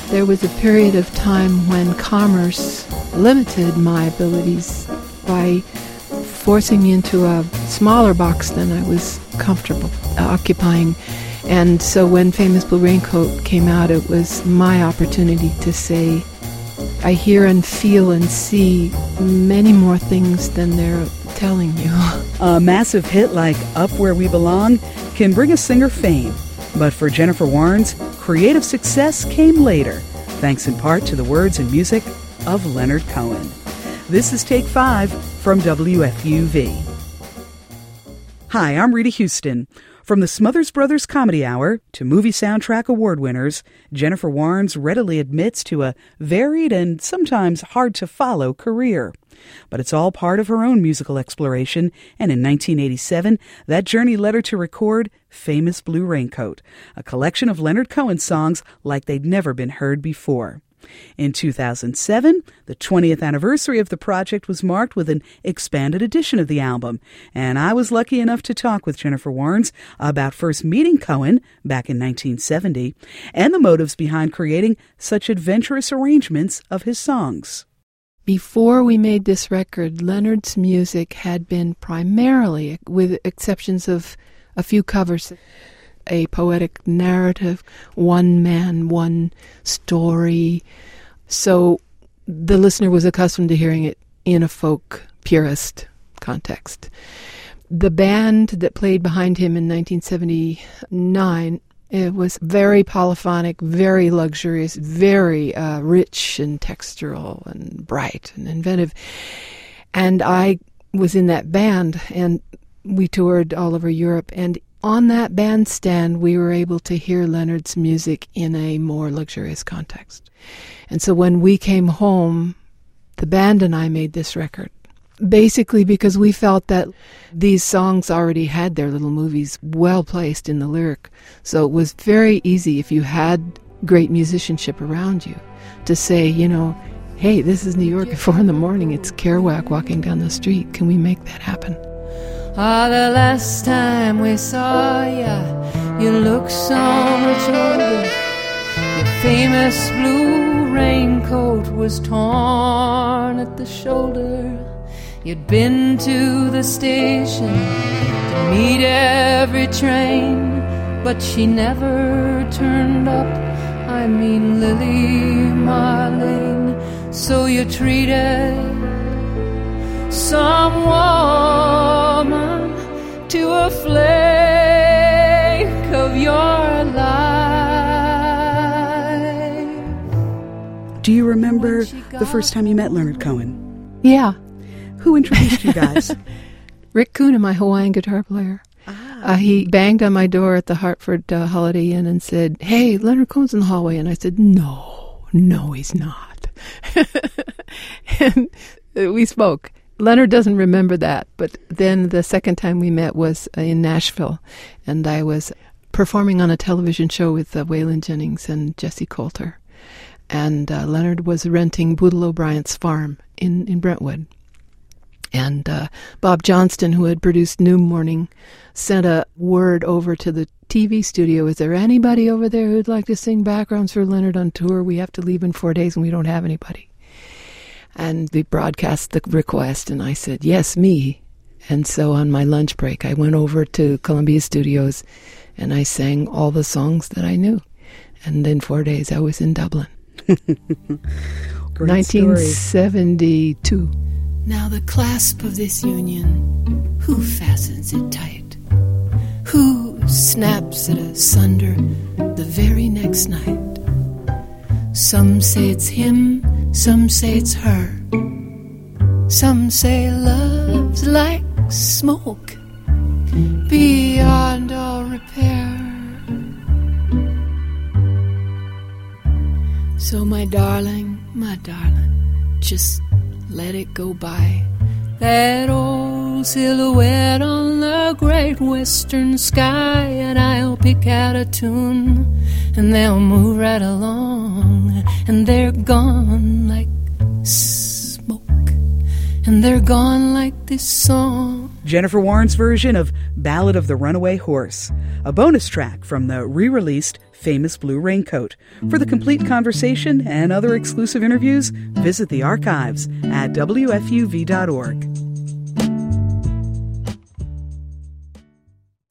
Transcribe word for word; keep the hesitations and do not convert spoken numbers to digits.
There was a period of time when commerce limited my abilities by forcing me into a smaller box than I was comfortable occupying. And so when Famous Blue Raincoat came out, it was my opportunity to say, I hear and feel and see many more things than they're telling you. A massive hit like Up Where We Belong can bring a singer fame. But for Jennifer Warnes, creative success came later, thanks in part to the words and music of Leonard Cohen. This is Take Five from W F U V. Hi, I'm Rita Houston. From the Smothers Brothers Comedy Hour to movie soundtrack award winners, Jennifer Warnes readily admits to a varied and sometimes hard-to-follow career. But it's all part of her own musical exploration, and in nineteen eighty-seven, that journey led her to record Famous Blue Raincoat, a collection of Leonard Cohen songs like they'd never been heard before. In two thousand seven, the twentieth anniversary of the project was marked with an expanded edition of the album, and I was lucky enough to talk with Jennifer Warnes about first meeting Cohen back in nineteen seventy and the motives behind creating such adventurous arrangements of his songs. Before we made this record, Leonard's music had been primarily, with exceptions of a few covers, a poetic narrative, one man, one story. So the listener was accustomed to hearing it in a folk purist context. The band that played behind him in nineteen seventy-nine, it was very polyphonic, very luxurious, very uh, rich and textural and bright and inventive. And I was in that band, and we toured all over Europe, and on that bandstand, we were able to hear Leonard's music in a more luxurious context. And so when we came home, the band and I made this record, basically because we felt that these songs already had their little movies well placed in the lyric. So it was very easy, if you had great musicianship around you, to say, you know, hey, this is New York at four in the morning, it's Kerouac walking down the street, can we make that happen? Ah, the last time we saw ya, you looked so much older. Your famous blue raincoat was torn at the shoulder. You'd been to the station to meet every train, but she never turned up. I mean Lily Marlene. So you treated some woman to a flake of your life. Do you remember the first time you met Leonard Cohen? Yeah. Who introduced you guys? Rick Kuna, my Hawaiian guitar player. Ah. Uh, he banged on my door at the Hartford uh, Holiday Inn and said, hey, Leonard Cohen's in the hallway. And I said, no, no, he's not. And we spoke. Leonard doesn't remember that, but then the second time we met was in Nashville, and I was performing on a television show with uh, Waylon Jennings and Jesse Coulter, and uh, Leonard was renting Boodle O'Brien's farm in, in Brentwood. And uh, Bob Johnston, who had produced New Morning, sent a word over to the T V studio, is there anybody over there who'd like to sing backgrounds for Leonard on tour? We have to leave in four days and we don't have anybody. And they broadcast the request, and I said, yes, me. And so on my lunch break, I went over to Columbia Studios, and I sang all the songs that I knew. And in four days, I was in Dublin. nineteen seventy-two. Now the clasp of this union, who fastens it tight? Who snaps it asunder the very next night? Some say it's him, some say it's her. Some say love's like smoke, beyond all repair. So my darling, my darling, just let it go by. That old silhouette on the great western sky, and I'll pick out a tune, and they'll move right along, and they're gone like smoke, and they're gone like this song. Jennifer Warnes' version of Ballad of the Runaway Horse, a bonus track from the re-released Famous Blue Raincoat. For the complete conversation and other exclusive interviews, visit the archives at W F U V dot org.